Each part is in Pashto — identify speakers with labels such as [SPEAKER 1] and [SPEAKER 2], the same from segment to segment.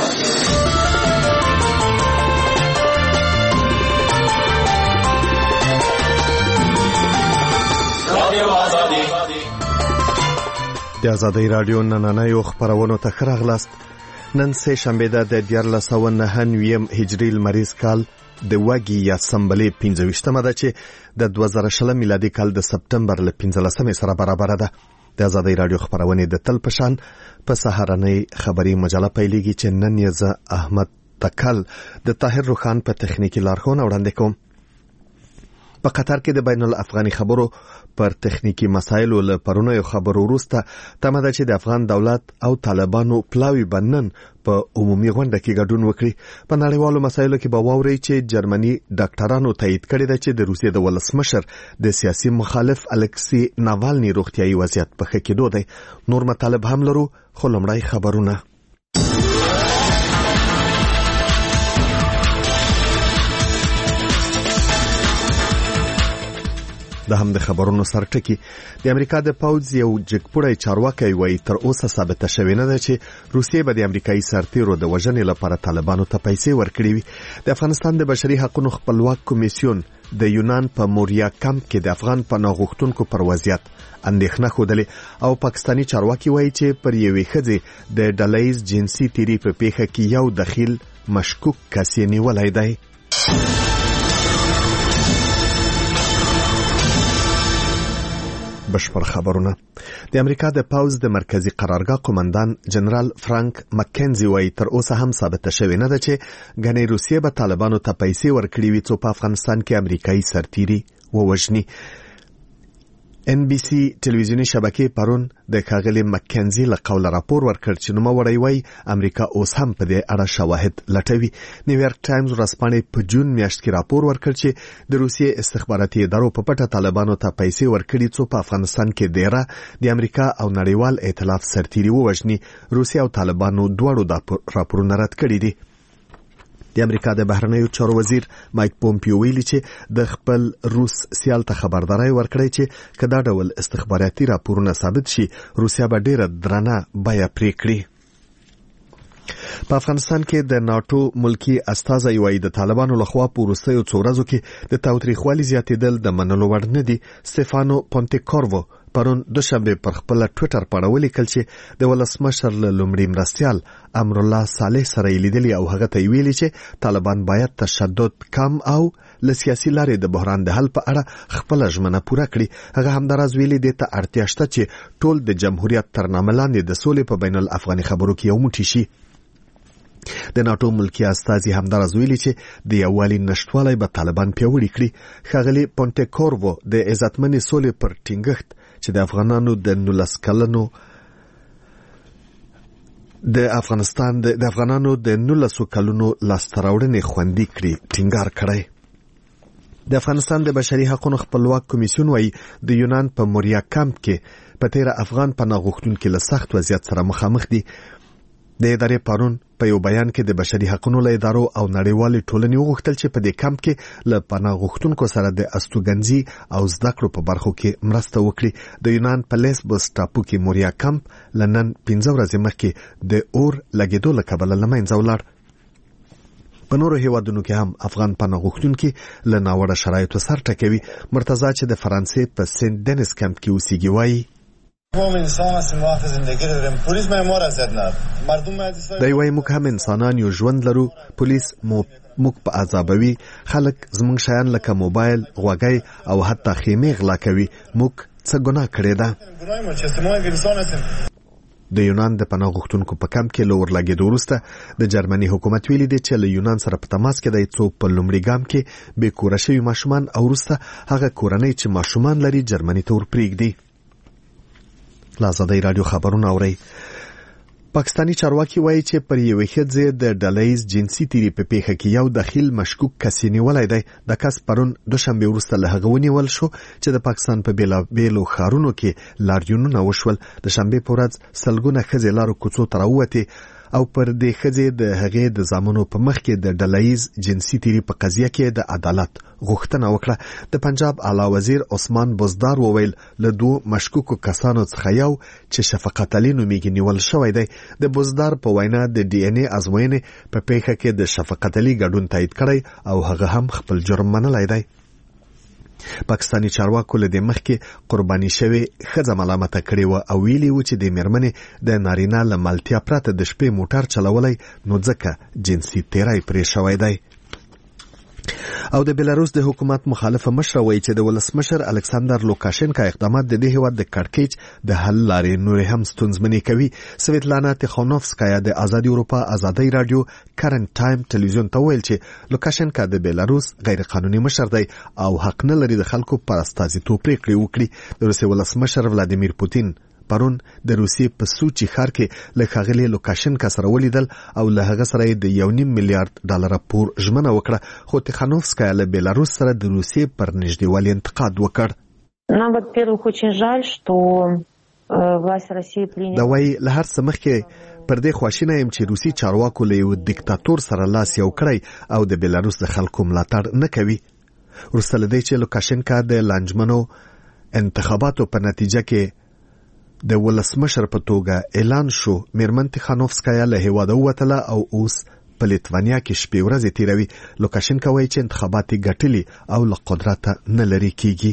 [SPEAKER 1] د آزادۍ راډیو نننیو خپرونو ته ښه راغلاست. نن سه شنبه ده د 1499 هجري لمریز کال د وګي یا سمبلې 25مه ده چې د 2020 میلادي کال د سپتمبر ل 15 سره برابر ده. د آزادۍ راډیو خپرونې د تل پشان په سهارنۍ خبري مجله پیلېږي چې نن یې زه احمد تکل د طاهر روخان په تخنیکی لارښوونه وړاندې کوم. په قطر کې د بین الافغاني خبرو پر تخنیکی مسایلو له پرونیو خبرو وروسته تمه ده چې د افغان دولت او طالبانو پلاوی بنن په عمومي غونډه کې ګډون وکړي. په نړیوالو مسایلو کې به واوري چې جرمني ډاکټرانو تایید کړی دی چې د روسیې د ولسمشر د سیاسي مخالف الکسی ناوالني روغتیايي وضعیت په ښه کېدو دی. نور مطالب هم لرو، خو لومړی خبرونه. د هم د خبرونو سرټکی د امریکا د پوځ یو جګپوړی چارواکي وایي تر اوسه ثابته شوې نه ده چې روسیې به د امریکایي سرتیرو د وژنې لپاره طالبانو ته پیسې ورکړي وي. د افغانستان د بشري حقوقو خپلواک کمیسیون د یونان په موریا کمپ کې د افغان پناه غوښتونکو پر وضعیت اندېښنه ښودلې او پاکستانی چارواکي وایي چې پر یوې ښځې د ډلهییز جنسي تیری په پیښه کې یو دخیل مشکوک کس یې نیولی دی. بشپړ خبرونه. د امریکا د پوځ د مرکزی قرارګاه قومندان جنرال فرانک مکنزي وایي تر اوسه هم ثابته شوې نه ده چې ګنې روسیې به طالبانو ته پیسې ورکړي وي څو په افغانستان کې امریکایي سرتیري ووژني. NBC ټلویزیونی شبکې پرون د ښاغلي مکنزي له قوله راپور ورکړ چې نوموړی وایي امریکا اوس هم په دې اړه شواهد لټوي. نیویارک ټایمز ورځپاڼې په جون میاشت کې راپور ورکړ چې د روسیې استخباراتي ادارو په پټه طالبانو ته پیسې ورکړي څو په افغانستان کې دیره د امریکا او نړیوال ائتلاف سرتیري ووژني. روسیې او طالبانو دواړو دا راپورونه رد کړي دي. د امریکا د بهرنیو چارو وزیر مایک پومپیو ویلي چې د خپل روس سیال ته خبرداري ورکړی چې کدا ډول استخباراتي راپورونه ثابت شي روسیا به ډیره درنه بیه پرې کړي. په افغانستان کې د ناتو ملکی استازی وایي د طالبانو لخوا په وروستیو څو ورځو کې د تاوتریخوالي زیاتېدل د منلو وړ نه دي. سټيفانو پونټیکورو پرون دوشنبه پر خپل ټوئیټر باندې ولیکل چې د ولسمشر له لومړي مرستیال امرالله صالح سره لیدلی او هغه ته ویلي چې طالبان باید تشدد کم او له سیاسي لارې د بحران د حل په اړه خپل ژمنه پوره کړي. هغه همداراز ویلي دی ته اړتیا شته چې ټول د جمهوریت تر نامه لاندې د سولې په بین الافغاني خبرو کې یو موټی شي. د ناتو ملکی استازي همداراز ویلي چې د یووالي نشټوالی به طالبان پیاوړي کړي. ښاغلي پونټیکورو د عزتمنې سولې پر ټینګښت چې د افغانانو د 19 کلونو د افغانانو د 19 کلونو لاستهراوړنې خوندي کړي ټینګار کړی. د افغانستان د بشري حقوقو خپلواک کمیسیون وایي د یونان په موریا کمپ کې په تیر افغان پناه غوښتونکو له سخت وضعیت سره مخامخ دي. د ادارې پرون په یو بیان کې د بشري حقوقو له ادارو او نړیوالې ټولنې وغوښتل چې په دې کمپ کې له پناه غوښتونکو سره د استوګنځي او زده کړو په برخو کې مرسته وکړي. د یونان په لیسبوس ټاپو کې موریا کمپ لنن 15 ورځې مخکې د اور لګېدو له کبله له منځه ولاړ. په نورو هیوادونو کې هم افغان پناه غوښتونکي له ناوړه شرایطو سر ټکوي. مرتضی چې د فرانسې په سنت دنیس کمپ کې اوسېږي وایي دی وایي موږ هم انسانان یو، ژوند لرو، پولیس موږ په عذابوي، خلک زموږ شیان لکه موبایل، غوږی او حتی خیمې غلا کوي. موږ څه ګناه کړې ده؟ د یونان د پناه غوښتونکو په کمپ کې له اورلګېدو وروسته د جرمني حکومت ویلي دی چې له یونان سره په تماس کې دی څو په لومړي ګام کې بې کوره شوي ماشومان او وروسته هغه کورنۍ چې ماشومان لري جرمني ته ورپرېږدي. له آزادۍ راډیو خبرونه اورئ. پاکستانی چارواکي وایي چې پر یوې ښځې د ډلهییز جنسي تیری په پیښه کې یو دخیل مشکوک کس نیولی دی. د کس پرون دوشنبه وروسته له هغه ونیول شو چې د پاکستان په بیلابیلو ښارونو کې لاریونونه وشول. د شنبې په ورځ سلګونه ښځې لارو کوڅو ته راووتې او پر دې ښځې د هغې د زامنو په مخ کې د ډلهییز جنسي تیری په قضیه کې د عدالت غوښتنه وکړه. د پنجاب اعلی وزیر عثمان بزدار وویل له دوه مشکوکو کسانو څخه یو چې شفقت علي نومیږي نیول شوی دی. د بزدار په وینا د ډي ان اے ازموینې په پیښه کې د شفقت علي ګډون تایید کړی او هغه هم خپل جرم منلی دی. پاکستانی چارواکو له دې مخکې قرباني شوی ښځه ملامته کړې و او ویلي و چې د میرمنې د نارینه له ملتیا پرته د شپې موټر چلولی نو ځکه جنسي تیری پرې شوی دی. او د بیلاروس د حکومت مخالفه مشر وایي چې د ولسمشر الکساندر لوکاشنکا اقدامات د دې هیواد د کړکېچ د حل لارې نورې هم ستونزمنې کوي. سویتلانا تیخانوفسکایا د ازادي اروپا ازادي رادیو کرنٹ ټایم ټلویزیون ته ویل چې لوکاشنکا د بیلاروس غیر قانوني مشر دی او حق نه لري د خلکو پر استازیتوب پریکړې وکړي. د روسیې ولسمشر ولادیمیر پوتین پرون د روسیې په سوچي ښار کې له ښاغلي لوکاشنکا سره ولیدل او له هغه سره د $1.5 میلیارډ پور ژمنه وکړه. خو تیخانوفسکایا له بیلاروس سره د روسیې پر نږدېوالي انتقاد وکړ. دا وایي له هر څه مخکې پر دې خواشینه یم چې روسي چارواکو له یو دیکتاتور سره لاس یو کړی او د بیلاروس د خلکو ملاتړ نه کوي. وروسته له دې چې لوکاشنکا د لانجمنو انتخاباتو په نتیجه کې د ولسمشر په توګه اعلان شو، میرمن تیخانوفسکایا له هیواده ووتله او اوس په لیتوانیا کې شپې ورځې تیروي. لوکاشنکا وایي چې انتخابات یې ګټلي او له قدرته نه لرې کیږي.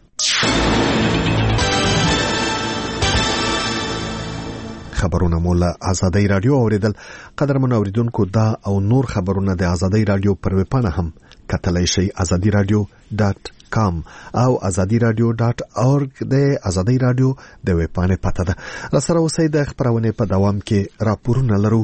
[SPEAKER 1] خبرونه مو له ازادي رادیو اوریدل. قدرمن اوریدونکو دا او نور خبرونه د ازادي رادیو پر ویبپاڼه هم کتلای شئ azadiradio.com او azadiradio.org د ازادي رادیو د ویبپاڼې پته ده. راسره اوسئ د خبرونې په دوام کې راپورونه لرو.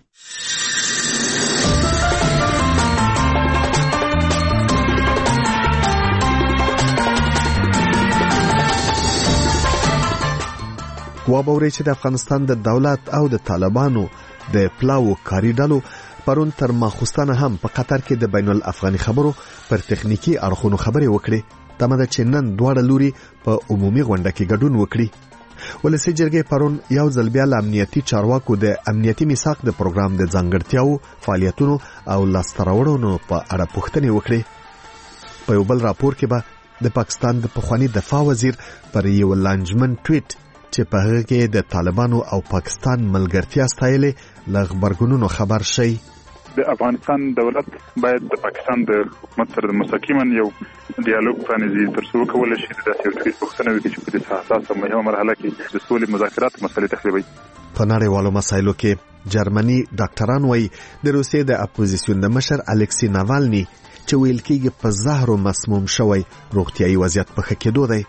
[SPEAKER 1] وابوري چې د افغانستان د دولت او د طالبانو د پلاو کاری ډلو پرون تر ماخوستانه هم په قطر کې د بین الافغاني خبرو پر تخنیکی اړخونو خبرې وکړي. تمه ده چې نن دواړه لوري په عمومي غونډه کې ګډون وکړي. ولسی جرګې پرون یو ځل بیا له امنیتي چارواکو د امنیتي میثاق د پروګرام د ځانګړتیاو، فعالیتونو او لاسته راوړنو په اړه پوښتنې وکړي. په یو بل راپور کې به د پاکستان د پخوانی دفاع وزیر پر یو لانجمن ټویټ چې په هغه کې د طالبانو او پاکستان ملګرتیا ستایلې له خبرګونونو خبر شي.
[SPEAKER 2] د افغانستان دولت باید د پاکستان د حکومت سره مستقیما یو ډیالوګ پرانیزي ترڅو وکولای شي د داسې یو پوښتنه وکړي چې په دې حساسه مهمه مرحله کې د سولې مذاکرات مسلې تخریبوي.
[SPEAKER 1] په نړیوالو مسایلو کې جرمني ډاکټران وایي د روسیې د اپوزیسیون د مشر الکسی ناوالني چې ویل کېږي په زهرو مسموم شوی روغتیايي وضعیت په ښه کېدو دی.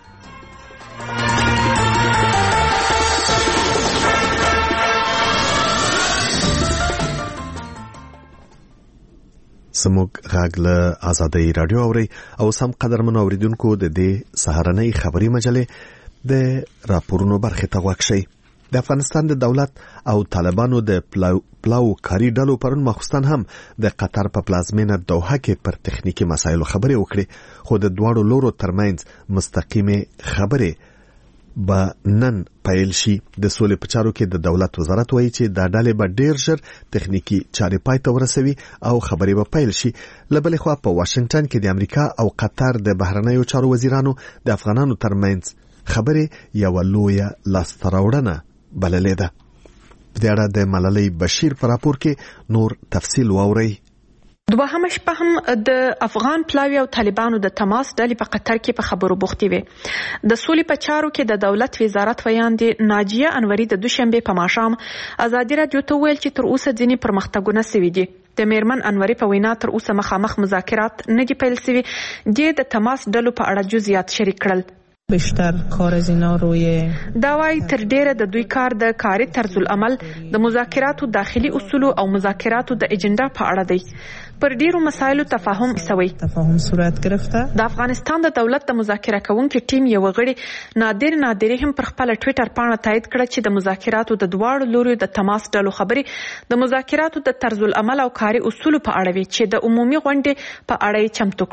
[SPEAKER 1] سموږ غاګ له ازادي رادیو اوري او سم قدرمن اوریدونکو د دې سهارنۍ خبري مجلې د راپورونو برخه ته وښی. د افغانستان د دولت او طالبانو د پلاو کاری ډلو پرون مخصوصا هم د قطر په پلازمینه دوحه کې پر تخنیکی مسایلو خبرې وکړي. خو د دواړو لورو ترمنځ مستقیمه خبرې به نن پیل شي. د سولې په چارو کې د دولت وزارت وایي چې دا ډلې به ډیر ژر تخنیکی چارې پای ته ورسوي او خبرې به پیل شي. له بلې خوا په واشنگټن کې د امریکا او قطر د بهرنیو چارو وزیرانو د افغانانو ترمنځ خبرې یو لویه لاسته راوړنه بللې ده. په دې اړه د ملالۍ بشیر په راپور کې نور تفصیل واورئ.
[SPEAKER 3] دوهمه شپه هم د افغان پلاوی او طالبانو د تماس ډلې په قطر کې په خبرو بوختې وي. د سولې په چارو کې د دولت وزارت ویاندې ناجیه انوري د دوشنبه په ماښام ازادي رادیو ته ویل چې تر اوسه ځینې پرمختګونه شوي دي. د میرمن انوري په وینا تر اوسه مخامخ مذاکرات نه دي پیل شوي. د تماس ډلو په اړه جزئیات شریک کړل.
[SPEAKER 4] بیشتر کار از اینا روی
[SPEAKER 3] داوای تر ډیره د دوی کار د کاري طرز العمل د مذاکراتو داخلي اصول او مذاکراتو د اجنډا په اړه دی. پر ډیرو مسایلو تفاهم
[SPEAKER 4] صورت گرفته.
[SPEAKER 3] د افغانستان د دولت د مذاکره کوونکي ټیم یو غړي نادر هم پر خپل ټوئیټر پاڼه تایید کړ چې د مذاکراتو د دواړو لورو د تماس ډلو خبرې د مذاکراتو د طرز العمل او کاري اصول په اړه وي چې د عمومي غونډې په اړه چمتو کړل.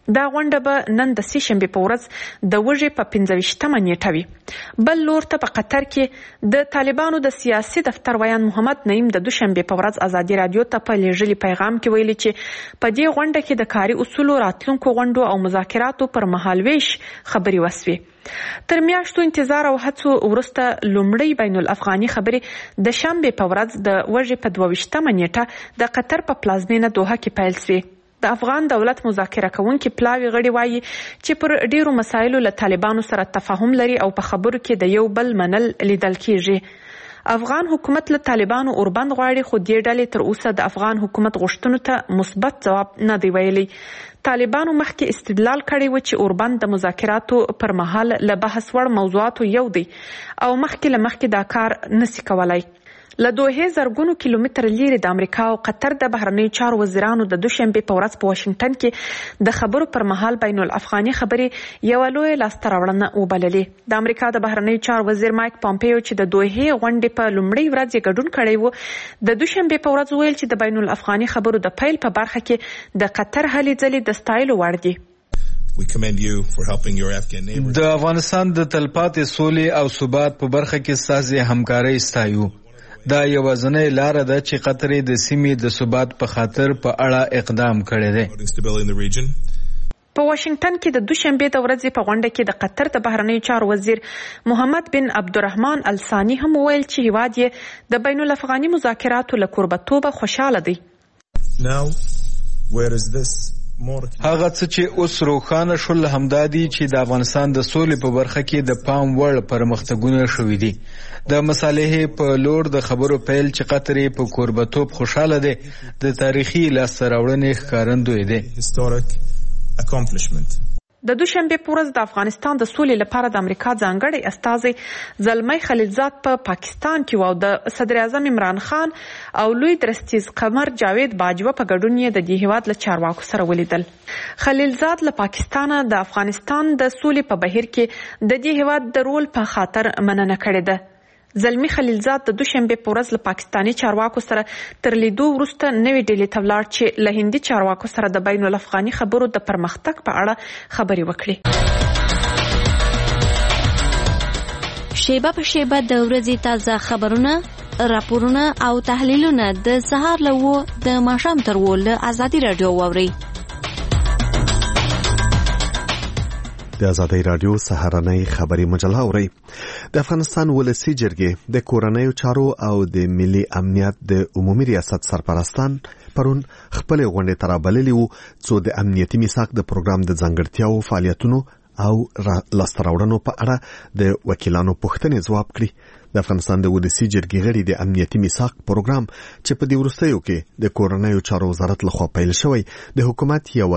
[SPEAKER 3] دا غونډه به نن د سهشنبه په ورځ د وژې په 15مه نیټه وي. بل لور ته په قطر کې د طالبانو د سیاسي دفتر ویان محمد نعیم د دوشنبه په ورځ ازادي رادیو ته په لیږلي پیغام کې ویلي چې په دې غونډه کې د کاري اصولو راتلونکو غونډو او مذاکراتو پر مهال ویش خبري وسوي. تر میاشتو انتظار او هڅو وروسته لومړی بین الافغاني خبرې د شنبه په ورځ د وژې په 22مه نیټه د قطر په پلازمینه دوحه کې پیل شوې. د افغان دولت مذاکره کوونکي پلاوی غړي وایي چې پر ډیرو مسایلو له طالبانو سره تفاهم لري او په خبرو کې د یو بل منل لیدل کیږي. افغان حکومت له طالبانو اوربند غواړي خو دې ډلې تر اوسه د افغان حکومت غوښتنو ته مثبت ځواب نه دی ویلي. طالبانو مخکې استدلال کړی و چې اوربند د مذاکراتو پر مهال له بحث وړ موضوعاتو یو دی او مخکې دا کار نسی کولای. له دوه زرګونو کیلومتر لري د امریکا او قطر د بهرنیو چارو وزیرانو د دوشنبه په ورځ په واشنگټن کې د خبرو پر مهال بین الافغاني خبرې یو لوی لاسته راوړنه وبللې. د امریکا د بهرنیو چارو وزیر مایک پامپیو چې د دوه غونډې په لومړۍ ورځ یې ګډون کړی و د دوشنبه په ورځ ویل چې د بین الافغاني خبرو د پیل په برخه کې د قطر هلې ځلې د ستایلو وړ دي.
[SPEAKER 5] د افغانستان د تلپاتې سولې او ثبات په برخه کې ستاسو همکاري ستایو. دا یوازینۍ لاره ده چې قطر د سیمې د ثبات په خاطر په اړه اقدام کړی دی.
[SPEAKER 3] په واشنگټن کې د دوشنبه د ورځې په غونډه کې د قطر د بهرنیو چارو وزیر محمد بن عبدالرحمن الثاني هم ویل چې هیواد یې د بین الافغاني مذاکراتو له کوربتوبه خوشاله دی.
[SPEAKER 5] هغه څه چې اوس روښانه شول همدادي چې د افغانستان د سولې په برخه کې د پام وړ پرمختګونه شوي دي. د مصالحې په لور د خبرو پیل چې قطر په کوربتوب خوشاله دی د تاریخي لاسته راوړنې ښکارندوی دی.
[SPEAKER 3] د دوشنبه په ورځ د افغانستان د سولې لپاره د امریکا ځانګړی استازی زلمی خلیلزاد په پاکستان کې و د صدر اعظم عمران خان او لوی درستیز قمر جاوید باجوه په ګډون یې د دې هیواد له چارواکو سره ولیدل. خلیلزاد له پاکستان د افغانستان د سولې په بهیر کې د دې هیواد د رول په خاطر مننه کړې ده. زلمی خلیلزاد د دوشنبه په ورځ له پاکستاني چارواکو سره تر لیدو وروسته نوې ډلې ته ولاړ چې له هندي چارواکو سره د بین الافغاني خبرو د پرمختګ په اړه خبرې وکړي.
[SPEAKER 6] شیبه په شیبه د ورځې تازه خبرونه، راپورونه او تحلیلونه د سهار له 9 د ماښام تر 10 له ازادي رادیو واورئ.
[SPEAKER 1] د ازادي رادیو سهارنۍ خبري مجله اوري. د افغانستان ولسی جرګې د کورنیو چارو او د ملي امنیت د عمومي ریاست سرپرستان پرون خپل غونډه ترابللی وو چې د امنیتي میثاق د پروګرام د ځانګړتیاو فعالیتونو او لاسته راوړنو په اړه د وکیلانو پوښتنې ځواب کړي. د افغانستان د ولسی جرګې غړي د امنیتي میثاق پروګرام چې په دې وروستیو کې د کورنیو چارو وزارت لخوا پیل شوی د حکومت یو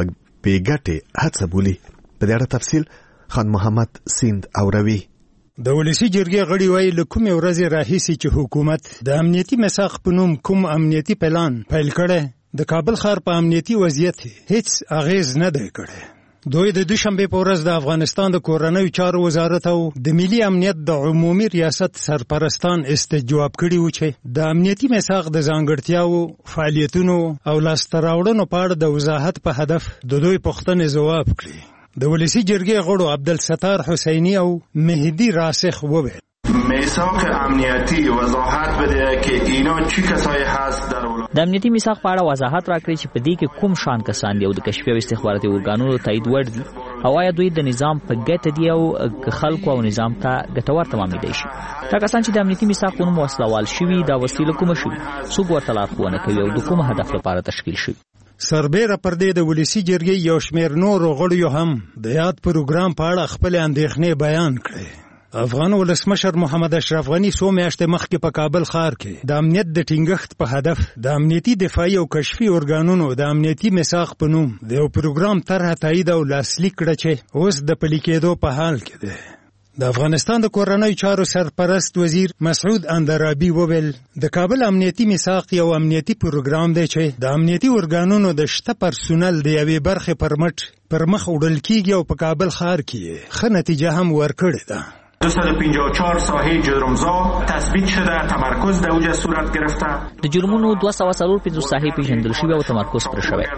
[SPEAKER 1] بیګټه هڅه بولي. په دې اړه تفصیل خان محمد سیند اوروي.
[SPEAKER 7] د ولسی جرګې غړي وایي له کومې ورځې راهیسې چې حکومت د امنیتي میثاق په نوم کوم امنیتي پلان پیل کړی د کابل ښار په امنیتي وضعیت هیڅ اغیز نه دی کړی. دوی د دوشنبه په ورځ د افغانستان د کورنیو چارو وزارت او د ملي امنیت د عمومي ریاست سرپرستان استجواب کړي و چې د امنیتي میثاق د ځانګړتیاو فعالیتونو او لاسته راوړنو په اړه د وضاحت په هدف د دوی پوښتنې ځواب کړي. د ولسی جرګې غړو عبدالستار حسینی او مهدی راسخ وویل
[SPEAKER 8] میثاق امنیتی وضاحت بده که اینا چی کسایی هست در
[SPEAKER 9] د امنیتي میثاق په اړه وضاحت راکړي چې په دې کې کوم شان کسان دي او د کشفي او استخباراتي ارګانونو تایید وړ دي او آیا دوی د نظام په ګټه دي او خلکو او نظام ته ګټور تمامېدای شي. دا کسان چې د امنیتي میثاق په نوم وسلوال شوي دا وسیله کومه شوي څوک ورته لارښوونه کوي او د کوم هدف لپاره تشکیل شوي.
[SPEAKER 7] سربیره پر دې د ولسی جرګې یو شمېر نورو غړیو هم د یاد پروګرام په اړه خپل اندېښنې بیان کړې. افغان ولسمشر محمد اشرف غنی څو میاشتې مخکې په کابل ښار کې د امنیت د ټینګښت په هدف د امنیتي دفاعي او کشفي ارګانونو د امنیتي میثاق په نوم د یو پروګرام طرحه تایید او لاسلیک کړه چې اوس د پلي کېدو په حال کې دی. د افغانستان د کورنیو چارو سرپرست وزیر مسعود اندرابي وویل د کابل امنیتي میثاق یو امنیتي پروګرام دی چې د امنیتي ارګانونو د شته پرسونل د یوې برخې پر مخ وړل کیږي او په کابل ښار کې ښه نتیجه هم ورکړې ده.
[SPEAKER 8] 254 ساحه جرمزا تثبیت شده، تمرکز در اوج صورت گرفته.
[SPEAKER 9] د جرمونو 245 ساحې پیژندل شوې او تمرکز پر شوی.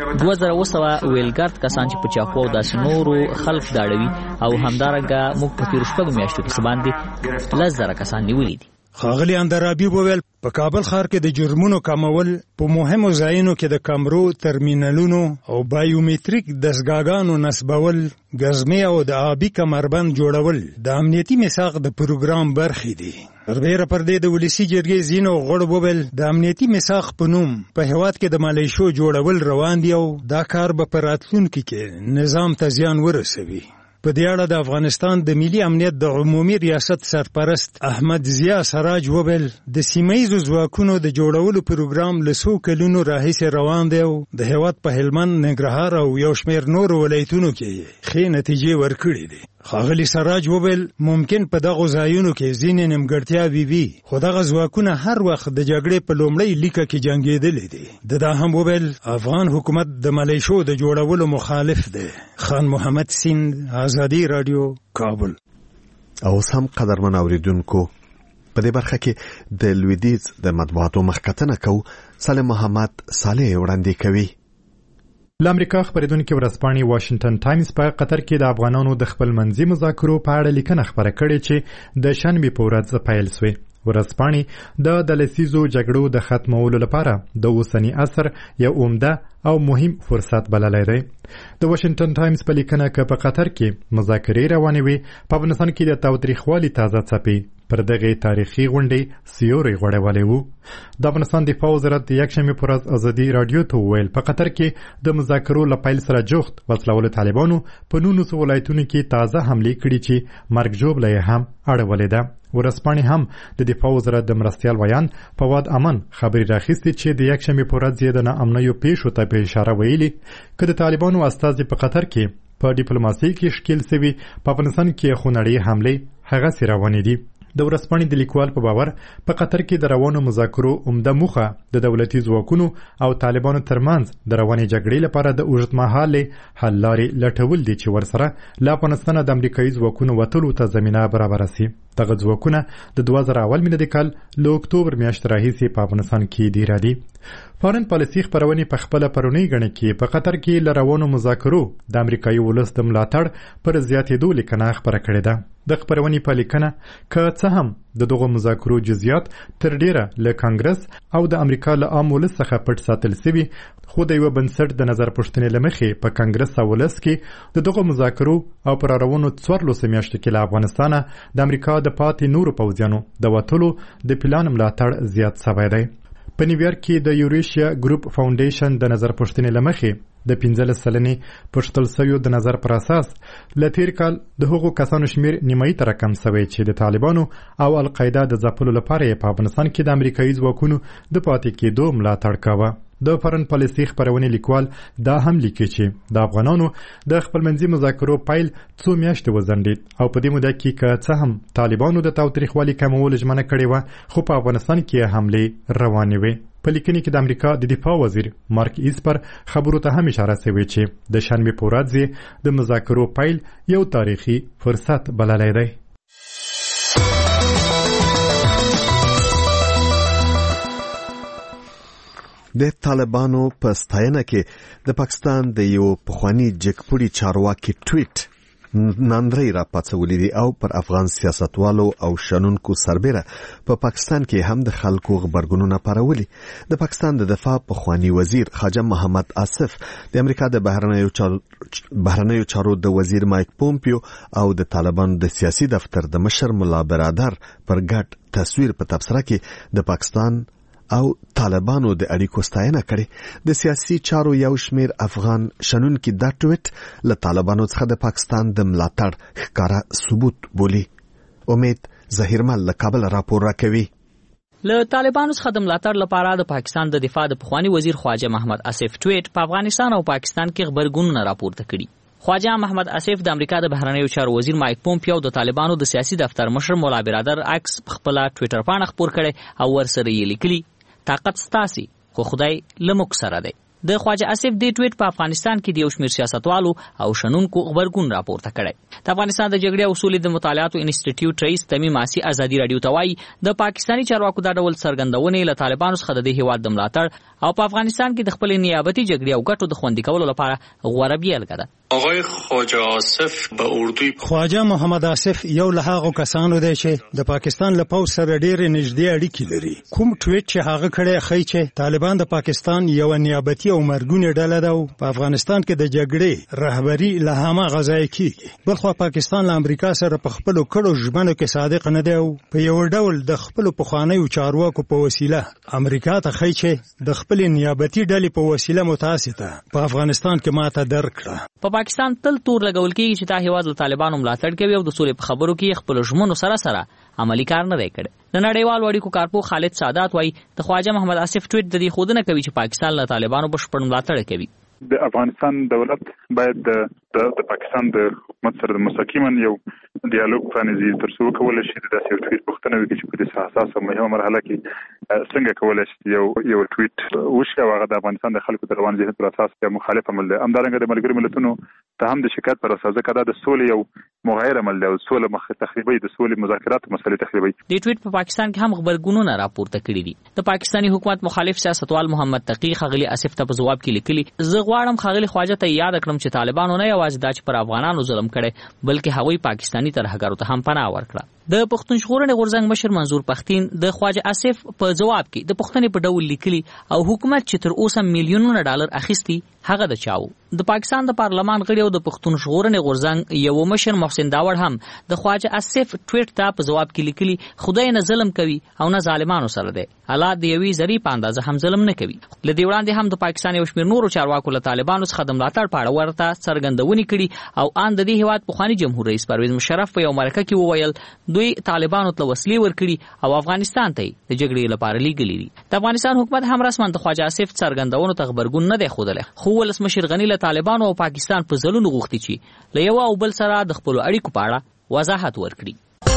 [SPEAKER 9] 2200 ویلګارد کسان چې په چاقو او داسې نورو خلک داړوي او همدارنګه موږ په تیر شپږ میاشتو کې باندې 10,000 کسان نیولي دي.
[SPEAKER 7] ښاغلي اندرابي وویل په کابل ښار کې د جرمونو کمول، په مهمو ځایونو کې د کمرو ترمینلونو او بایومټریک دستګاګانو نصبول، ګزمې او د آبي کمربند جوړول د امنیتي میثاق د پروګرام برخې دي. سربیره پر دې د ولسي جرګې ځینو غړو وویل د امنیتي میثاق په نوم په هېواد کې د مالیشو جوړول روان دي او دا کار به په راتلونکي کې نظام ته زیان ورسوي. په دې اړه د افغانستان د ملي امنیت د عمومي ریاست سرپرست احمد ضیا سراج وویل د سیمه‌ییزو ځواکونو د جوړولو پروګرام له څو کلونو راهیسې روان دی او د هېواد په هلمند، ننګرهار او یو شمېر نورو ولایتونو کې ښې نتیجې ورکړې دي. ښاغلي سراج وویل ممکن په دغو ځایونو کې ځینې نیمګړتیاوې وي، خو دغه ځواکونه هر وخت د جګړې په لومړۍ لیکه کې جنګېدلي دي. دا هم وویل افغان حکومت د ملیشو د جوړولو مخالف دی. خان محمد سیند، آزادي رادیو، کابل.
[SPEAKER 1] اوس هم قدرمن اوریدونکو په دې برخه کې د لویدیځ د مطبوعاتو مخکتنه کو سالم محمد صالح وړاندې کوي.
[SPEAKER 10] له امریکا خبرېدونکي ورځپاڼې واشنگټن ټایمز په قطر کې د افغانانو د خپل منځي مذاکرو په اړه لیکنه خپره کړې چې د شنبې په ورځ پیل شوې. ورځپاڼې د لسیزو جګړو د ختمولو لپاره د اوسني عصر یو عمده او مهم فرصت بللی دی. د واشنگټن ټایمز په لیکنه کې په قطر کې مذاکرې روانې وي، په افغانستان کې د تاوتریخوالي تازه څپې پر دغه تاریخي غونډې سیوري غوړولی وو. د افغانستان دفاع وزارت د یکشنبې په ورځ ازادي راډیو ته وویل په قطر کې د مذاکرو له پیل سره جوخت وسلوالو طالبانو په 19 ولایتونو کې تازه حملې کړي چې مرګ ژوبله یې هم اړولې ده. ورځپاڼې هم د دفاع وزارت د مرستیال ویان فواد امن خبرې راخیستې چې د یکشنبې په ورځ یې د ناامنیو پیښو ته په اشاره ویلي که د طالبانو استازي په قطر کې په ډیپلوماسۍ کې ښکیل سوي، په افغانستان کې خونړۍ حملې هغسې روانې دي. د ورځپاڼې د لیکوال په باور په قطر کې د روانو مذاکرو عمده موخه د دولتي ځواکونو او طالبانو ترمنځ د روانې جګړې لپاره د اوږدمهالې حل لارې لټول دي چې ورسره له افغانستانه د امریکایي ځواکونو وتلو ته زمینه برابره سي. دغه ځواکونه د 2000 میلادي کال له اکتوبر میاشتې راهیسې په افغانستان کې دېره دي. فارن پالیسي خپرونې په خپله پرونۍ ګڼه کې په قطر کې له روانو مذاکرو د امریکایي ولس د ملاتړ پر زیاتېدو لیکنه خپره کړې ده. د خپرونې په لیکنه که څه هم د دغو مذاکرو جزئیات تر ډیره له کانګرس او د امریکا له عام ولس څخه پټ ساتل سوي، خو د یوه بنسټ د نظر پوښتنې له مخې په کانګرس او ولس کې د دغو مذاکرو او پر روانو 14 میاشتو کې له افغانستانه د امریکا د پاتې نورو پوځیانو د وتلو د پلان ملاتړ زیات سوی دی. په نیویارک کې د یوریشیا ګروپ فاونډیشن د نظر پوښتنې له مخې د 15 سلنې پوښتل سویو د نظر پر اساس له تیر کال د هغو کسانو شمیر نیمایي ته راکم سوی چې د طالبانو او القاعده د ځپلو لپاره یې په افغانستان کې د امریکایي ځواکونو د پاتې کېدو ملاتړ کاوه. د فارن پالیسي خپرونې لیکوال دا هم لیکي چې د افغانانو د خپلمنځي مذاکرو پیل څو میاشتې وځنډېد او په دې موده کې که څه هم طالبانو د تاوتریخوالي کمولو ژمنه کړې وه، خو په افغانستان کې حملې روانې وې. په لیکنې کې د امریکا د دفاع وزیر مارک ایسپر خبرو ته هم اشاره شوې چې د شنبې په ورځ د مذاکرو پیل یو تاریخي فرصت بللی دی.
[SPEAKER 1] د طالبانو په ستاینه کې د پاکستان د یو پخوانی جګپوړي چارواکي ټویټ ناندري را پاتولې دي او پر افغان سیاستوالو او شنونکو سربېره په پاکستان کې هم د خلکو خبرګونونه پارولي. د پاکستان د دفاع پخوانی وزیر خواجه محمد آصف د امریکا د بهرنیو چارو د وزیر مایک پومپیو او د طالبانو د سیاسي دفتر د مشر ملا برادر پر ګډ تصویر په تبصره کې د پاکستان او طالبانو د اړیکو ستاینه کړې. د سیاسي چارو یو شمیر افغان شنونکي دا ټویټ له طالبانو څخه د پاکستان د ملاتړ ښکاره ثبوت بولي. امید ظهیرمل له کابل راپور راکوي.
[SPEAKER 9] له طالبانو څخه د ملاتړ لپاره د پاکستان د دفاع د پخوانی وزیر خواجه محمد آصف ټویټ په افغانستان او پاکستان کې خبرګونونه راپورته کړي. خواجه محمد آصف د امریکا د بهرنیو چارو وزیر مایک پومپیو د طالبانو د سیاسي دفتر مشر مولا برادر عکس په خپل ټویټر باندې خپور کړي او ورسره یې لیکلي طاقت ستاسي خو خدای لمک سره دی. د خواجه اسف د ټویټ په افغانستان کې د یو شمېر سیاستوالو او شنونکو خبرګون راپورته کړی. د افغانستان د جګړې او سولې د مطالعاتو انسټیټیوټ رئیس تمیم آسی ازادي رادیو ته وایي د پاکستاني چارواکو دا ډول څرګندونې له طالبانو څخه د دې هیواد د ملاتړ او په افغانستان کې د خپل نیابتي جګړې او ګټو د خوندي کولو لپاره غوره بیلګه ده.
[SPEAKER 11] آقای خواجه آصف به اردوی
[SPEAKER 7] خواجه محمد آصف یو له هغو کسانو دی چې د پاکستان له پوځ سره ډېرې نږدې اړیکې لري. کوم ټویټ چې هغه کړی ښیي چې طالبان د پاکستان یو نیابتي او مرګونې ډله ده او په افغانستان کې د جګړې رهبري له هماغه ځایه کېږي. بلخوا پاکستان له امریکا سره په خپلو کړو ژمنو کې صادق نه دی او په یو ډول د خپلو پخوانیو چارواکو په وسیله امریکا ته ښیي چې د خپلې نیابتي ډلې په وسیله متاسفه په افغانستان کې ماته درکړه.
[SPEAKER 9] په پاکستان تل تور لګول کېږي چې دا هیواد له طالبانو ملاتړ کوي او د سولې په خبرو کې خپل ژمنو سره عملی کار نه دی کړی. د نړیوالو اړیکو کارپو خالد سادات وایي د خواجه محمد آصف ټویټ د دې ښودنه کوي چې پاکستان له طالبانو بشپړ ملاتړ کوي.
[SPEAKER 2] د افغانستان دولت باید د پاکستان د حکومت سره مستقیما یو ډیالوګ پرانیزي ترڅو کولای شي د داسې یو ټویټ پوښتنه وکړي چې په دې حساسه مهمه مرحله کې څنګه کولای شي یو ټویټ وشي او هغه د افغانستان د خلکو د روان ذهن پر اساس یو مخالف عمل دی. همدارنګه د ملګرو ملتونو ته هم د شکایت پر اساس دا د سولې یو مغایر عمل دی او سولې مخ تخریبي د سولې مذاکرات مسلې تخریبي.
[SPEAKER 9] د ټویټ په پاکستان کې هم خبرګونونه راپورته کړي دي. د پاکستاني حکومت مخالف سیاستوال محمد تقی خغلی اسف ته په جواب کې لیکلي زه غواړم خغلی خواجه ته یاد کړم چې طالبانو نه یوازې دا چې پر افغانانو ظلم کړي بلکې هغوی پاکستاني ترهګرو ته هم پناه ورکړه. د پښتون ژغورنې غورځنګ مشر منظور پښتين د خواجه اسف په جواب کې د پښتنې په ډول لیکلي او حکومت چې تر اوسه میلیونونه ډالر اخیستي هغه د چاو. د پاکستان د پارلمان غړي او د پښتون ژغورنې غورځنګ یو مشر محسن داوړ هم د خواجه اسف ټویټ ته په جواب کې لیکلي خدای نه ظلم کوي او نه ظالمانو سره دی. الله د یوې ذری په اندازه هم ظلم نه کوي. لدې وړاندې هم د پاکستان یو شمېر نورو چارواکو له طالبانو څخه د ملاتړ په اړه ورته څرګندونې کړي او ان د دې هیواد پخوانی جمهور رئیس پرویز مشرف په یو مرکه کې وویل دوی طالبانو ته وسلې ورکړي او افغانستان ته د جګړې لپاره لیږلي دي. د افغانستان حکومت هم رسما د خواجه اسف څرګندونو ته خبرګون نه دی ښودلی خو ولسمشر غني له طالبانو او پاکستان په ځلونو غوښتي چې له یو او بل سره د خپلو اړیکو په اړه وضاحت ورکړي.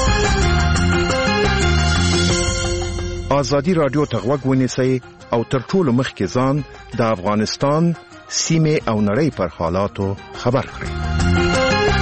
[SPEAKER 12] ازادي رادیو ته غوږ ونیسئ او تر ټولو مخکې ځان د افغانستان سیمې او نړۍ پر حالاتو خبر کړئ.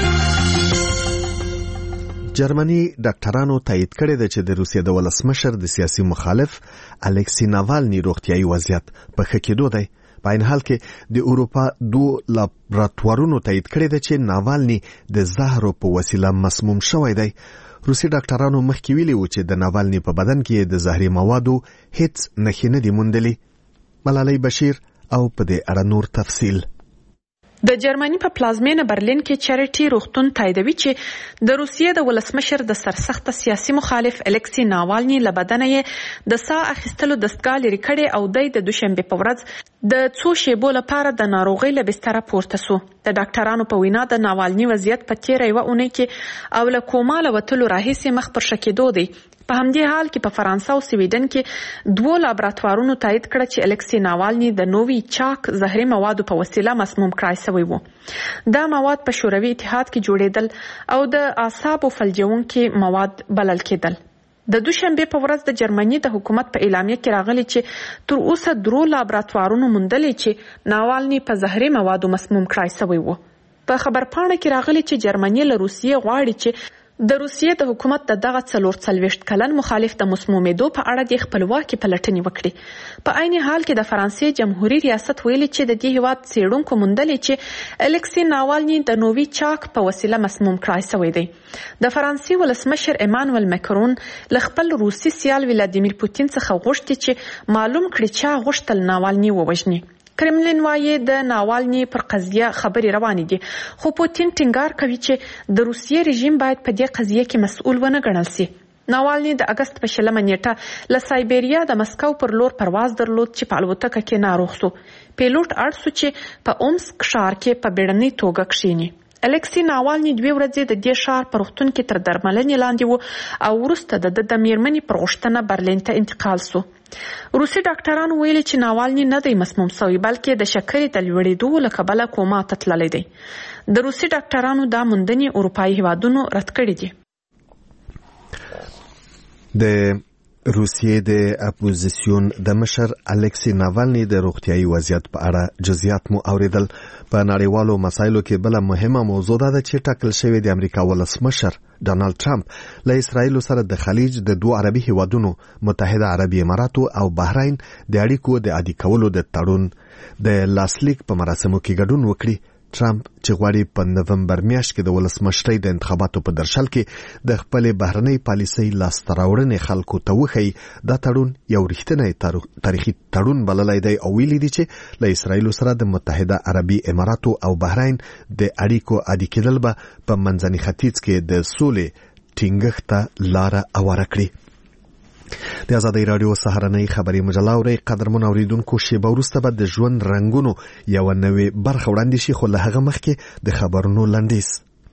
[SPEAKER 1] جرمني ډاکټرانو تایید کړی دی چې د روسیې د ولسمشر د سیاسي مخالف الکسی ناوالني روغتیايي وضعیت په ښه کېدو دی. په عین حال کې د اروپا 2 لابراتوارونو تایید کړی دی چې ناوالني د زهرو په وسیله مسموم شوی دی. روسي ډاکټرانو مخکې ویلي و چې د ناوالني په بدن کې د زهري موادو هیڅ نښې نه دي موندلي. ملالۍ بشیر او په دې اړه نور تفصیل.
[SPEAKER 3] د جرمني په پلازمینه برلین کې چریټي روغتون تاییدوي چې د روسیې د ولسمشر د سرسخت سیاسي مخالف الکسی ناوالني له بدنه یې د ساه اخیستلو دستګاه لرې کړې او د دوشنبه په ورځ د څو شیبو لپاره د ناروغۍ له بستره پورته سو. د ډاکټرانو په وینا د ناوالني وضعیت په تیره یوه اونۍ کې او له کوما له وتلو راهیسې مخ پر ښه کېدو دی. په همدې حال کې په فرانسه او سویډن کې 2 لابراتوارونو تایید کړه چې الکسی ناوالني د نووي چاک زهري موادو په وسیله مسموم کړای شوی و. دا مواد په شوروي اتحاد کې جوړېدل او د اعصابو فلجونکي مواد بلل کېدل. د دوشنبه په ورځ د جرمني د حکومت په اعلامیه کې راغلي چې تر اوسه 3 لابراتوارونو موندلي چې ناوالني په زهري موادو مسموم کړای شوی و. په خبرپاڼه کې راغلي چې جرمني له روسیې غواړي چې د روسیې د حکومت د دغه 44 کلن مخالف د مسمومېدو په اړه د خپلواکي پلټنې وکړي. په عین حال کې د فرانسې جمهوریت ریاست ویلي چې د دې هیواد څېړونکو موندلي چې الکسی ناوالني د نووي چاک په وسیله مسموم کړای شوی دی. د فرانسې ولسمشر ایمانوئل ماکرون له خپل روسي سیال ولادیمیر پوتین څخه غوښتي چې معلوم کړي چې غوښتل ناوالني ووژني. کرملین وایي د ناوالني پر قضیه خبري روانې دي خو پوتین ټینګار کوي چې د روسیې رژیم باید په دې قضیه کې مسؤل ونه ګڼل شي. ناوالني د اگست په 20 نیټه له سایبریا د مسکو پر لور پرواز درلود چې په الوتکه کې ناروغ شو. پیلوټ اړ شو چې په اومسک ښار کې په بیړنۍ توګه کښیني. الکسی ناوالني 2 ورځې د دې ښار په روغتون کې تر درملنې لاندې و او وروسته د میرمنې پر غوښتنه برلین ته انتقال شو. روسي ډاکټرانو ویلي چې ناوالني نه دی مسموم شوی بلکې د شکرې د لوړېدو له کبله کوما ته تللی دی. د روسي ډاکټرانو دا موندنې اروپایي هیوادونو رد کړې دي.
[SPEAKER 1] د روسیې د اپوزیسیون د مشر الکسی ناوالني د روغتيایي وضعیت په اړه جزئیات مو اوریدل. په نړیوالو مسایلو کې بل مهمه موضوع ده چې ټاکل شوی د امریکا ولسمشر ډانلډ ټرمپ له اسرایل سره د خلیج د دوه عربي هیوادونو متحده عربي اماراتو او بحرین د اړیکو د عادي کولو د تړون د لاسلیک په مراسمو کې ګډون وکړي. ټرمپ چې غواړي په نومبر میاشت کې د ولسمشرۍ د انتخاباتو په درشل کې د خپل بهرنۍ پالیسۍ لاسته راوړنې خلکو ته وښيي، دا تړون یو رښتینی تاریخي تړون بللی دی او ویلي دي چې له اسرایل سره د متحده عربي اماراتو او بحرین د اړیکو عادي کېدل به په منځني ختیځ کې د سولې ټینګښت ته لاره هواره کړي. د آزادۍ راډیو سهارنۍ خبري مجله اوري قدرمن اوریدونکو، شیبه وروسته به د ژوند رنگونو یو نوې برخه وړاندې شي، خو له هغه مخکې د خبرونو لنډیز.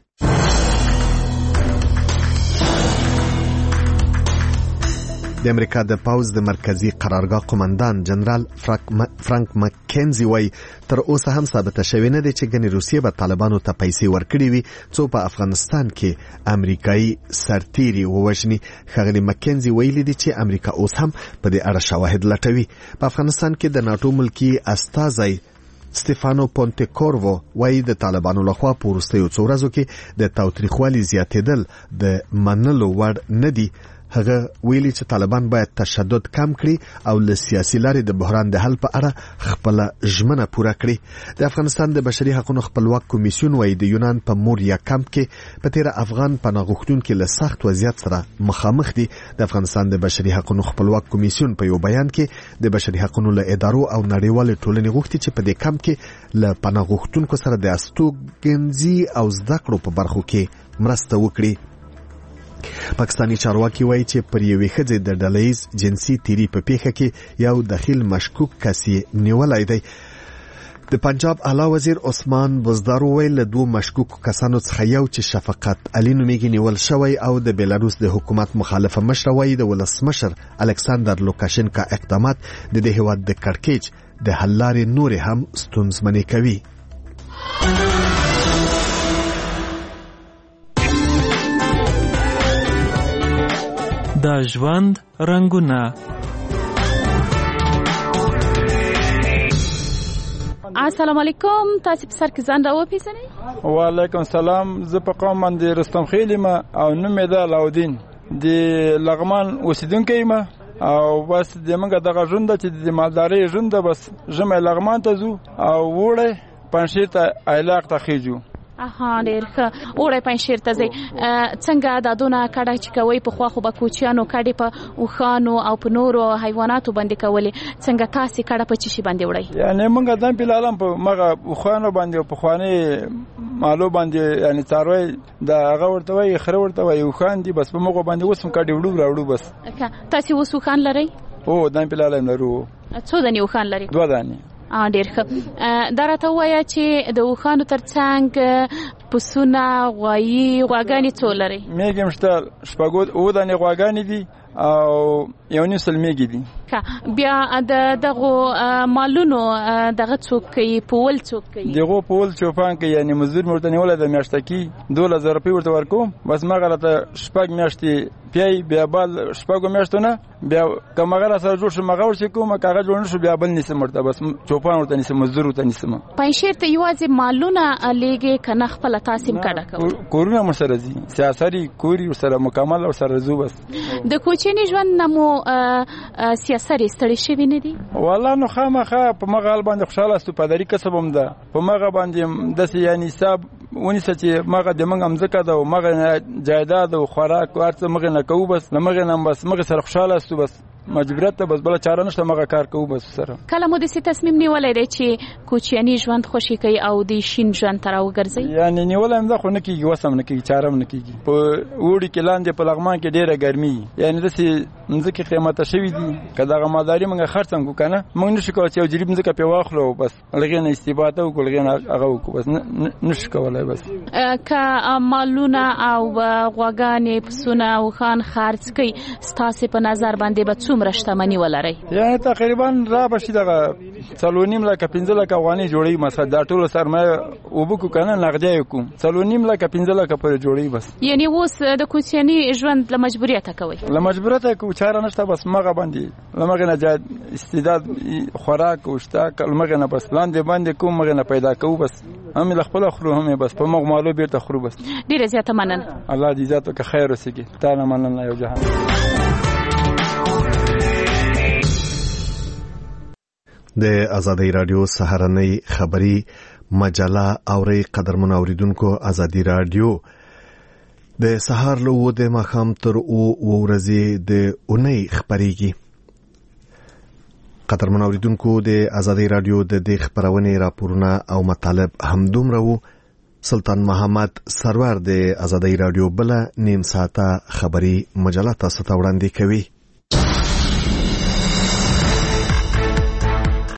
[SPEAKER 1] د امریکا د پاوز د مرکزی قرارګاه قومندان جنرال فرانک مکینزي وایي تر اوسه هم ثابته شوې نه ده چې ګنې روسیې به طالبانو ته پیسې ورکړي وي څو په افغانستان کې امریکایي سرتیري ووژني. ښاغلي مکینزي ویلي دي چې امریکا اوس هم په دې اړه شواهد لټوي. په افغانستان کې د ناټو ملکی استازی ستيفانو پونتیکورو وایي د طالبانو لخوا په وروستیو څو ورځو کې د تاوتریخوالي زیاتېدل د منلو وړ نه دي. هغه ویلي چې طالبان باید تشدد کم کړي او له سیاسي لارې د بحران د حل په اړه خپل ژمنه پوره کړي. د افغانستان د بشري حقوقو خپلواک کمیسیون وایي د یونان په موریا کمپ کې په تیر افغان پناه غوښتونکو له سخت وضعیت سره مخامخ دي. د افغانستان د بشري حقوقو خپلواک کمیسیون په یو بیان کې د بشري حقوقو له ادارو او نړیوال ټولنې غوښتي چې په دې کمپ کې له پناه غوښتونکو سره د استوګنځي او زده کړو په برخو کې مرسته وکړي. پاکستانی چارواکي وایي چې پر یوې ښځې د ډلهییز جنسي تیری په پیښه کې یو دخیل مشکوک کس یې نیولی دی. د پنجاب اعلی وزیر عثمان بزدار ویل له دوه مشکوک کسانو څخه یو چې شفقت علي نومیږي نیول شوی او د بیلاروس د حکومت مخالفه مشر وایي د ولسمشر الکساندر لوکاشنکا اقدامات د دې هیواد د کړکېچ د حل لارې نورې هم ستونزمنې کوي.
[SPEAKER 13] د ژوند رنگونه.
[SPEAKER 14] السلام علیکم، تاسو په سر کې ځان راوپیژنئ؟
[SPEAKER 15] وعلیکم السلام، زه په قوم باندې رستم خیل یم او نوم مې ده علاودین، د لغمان اوسیدونکی یم او بس د موږ دغه ژوند چې د مالدارۍ ژوند ده، بس ژمی لغمان ته ځو او وړی پنجشیر ته ایلاق ته خیجو.
[SPEAKER 14] ډېر ښه. وړی پنجشیر ته ځئ، څنګه دا دونه کډه چې کوئ؟ پخوا خو به کوچیانو کډې په اوښانو او په نورو حیواناتو باندې کولې، څنګه تاسې کډه په څه شي باندې وړئ؟
[SPEAKER 15] یعنې موږ دم فلحال په مغه اوښانو باندې او پخوانۍ مالو باندې، یعنې څاروی د هغه ورته وایي، خره ورته وایي، اوښان دي، بس په مغو باندې اوس هم کډې وړو راوړو. بس
[SPEAKER 14] تاسې اوس اوښان لرئ؟
[SPEAKER 15] هو، دم فلحال هم لرو.
[SPEAKER 14] څو دانې اوښان لرئ؟ 2
[SPEAKER 15] دانې.
[SPEAKER 14] ډېر ښه. دا راته ووایه چې د اوښانو تر څنګ پسونه، غوایي، غواګانې څو لرئ؟
[SPEAKER 15] میږې هم شته، 7 دانې غواګانې دي او 1.5 میږې دي.
[SPEAKER 14] بیا د دغو مالونو دغه څوک کوي، پول څوک کوي؟
[SPEAKER 15] دغه پول چوپان کوي، یعنې مزدور ورته نیولی د میاشتکي 12,000 روپۍ ورته ورکوم، بس مغه راته 6 میاشتې پیای، بیا بل 6 میاشتو نه بیا که مغه سره جوړ شو مغه ورسې کوم، که هغه جوړ نه شو بیا بل نیسم ورته، بس چوپان ورته نیسم، مزدور ورته نیسم.
[SPEAKER 14] پنجشیر ته یوازې مالونه لیږې که نه خپله تاسې هم کډه کوئ؟
[SPEAKER 15] کورونه هم ورسره ځي، سیاسري کور ورسره مکمل ورسره ځو. بس
[SPEAKER 14] د کوچني ژوند نه مو سیاسري ستړي شوي نه دي؟
[SPEAKER 15] والله نو خامخا په مغه حال باندې خوشحاله استو، پادري کسب هم ده، په مغه باندې داسې یعنې حساب ونیسه چې مغه د موږ مځکه ده او مغه جایداد او خوراک هر څه مغه نه کوو، بس له مغه نه بس مغه سره خوشحاله استو، بس مجبوریت ته بس بل چاره نشته، مغه کار کوو بس سره.
[SPEAKER 14] کله مو داسې تصمیم نیولی دی چې کوچیاني ژوند خوښي کوي او د شین ژوند ته راوګرځئ؟
[SPEAKER 15] یعنې نیولی هم ده، خو نه کېږي، وس هم نه کېږي، چاره هم نه کېږي. په اوړي کې لاندې په لغمان کې ډېره ګرمي، یعنې داسې مځکې قیمته شوي دي، که دغه مالداري موږ خرڅ هم کړو که نه، موږ نشو کولی چې یو جریب مځکه پرې واخلو او بس هغې نه استفاده وکړو، هغې نه هغه وکړو، بس نشو کولی. وای بس
[SPEAKER 14] که مالونه او غواګانې پسونه او خان خرڅ کوي ستاسو په نظر باندې به څومره شتمني ولري؟
[SPEAKER 15] یعنی تقریبا را بشي دغه 3.5 لک 15 لک افغانۍ جوړي مثلا دا ټول سرمایه وبکو کنه نقدي کوم 3.5 لک 15 لک پر جوړي بس.
[SPEAKER 14] یعنی اوس د کوچنی ژوند له مجبوریت کوي؟
[SPEAKER 15] له مجبوریت کو چاره نشته بس مغه باندې لمغه نه استعداد خوراک او اشتاق لمغه نه بس لاندې باندې کوم مغه نه پیدا کو بس هم له خپل خرو هم بس په مغ مالو بیرته خرو بس.
[SPEAKER 14] ډیره زیاته مننه.
[SPEAKER 15] الله دې عزت وکړي خیر وسګي تا نه مننه یو جهان.
[SPEAKER 1] د ازادي رادیو سهارنۍ خبری مجله اوري قدرمن اوریدونکو ازادي رادیو د سهار له د مخام تر او ورځې د اونۍ خبريږي. قدرمن اوریدونکو د ازادي رادیو د دې خبرونه راپورونه او مطالب همدومره وو. سلطان محمد سرور د ازادي رادیو بل نیم ساعته خبری مجله تاسو ته وړاندې کوي.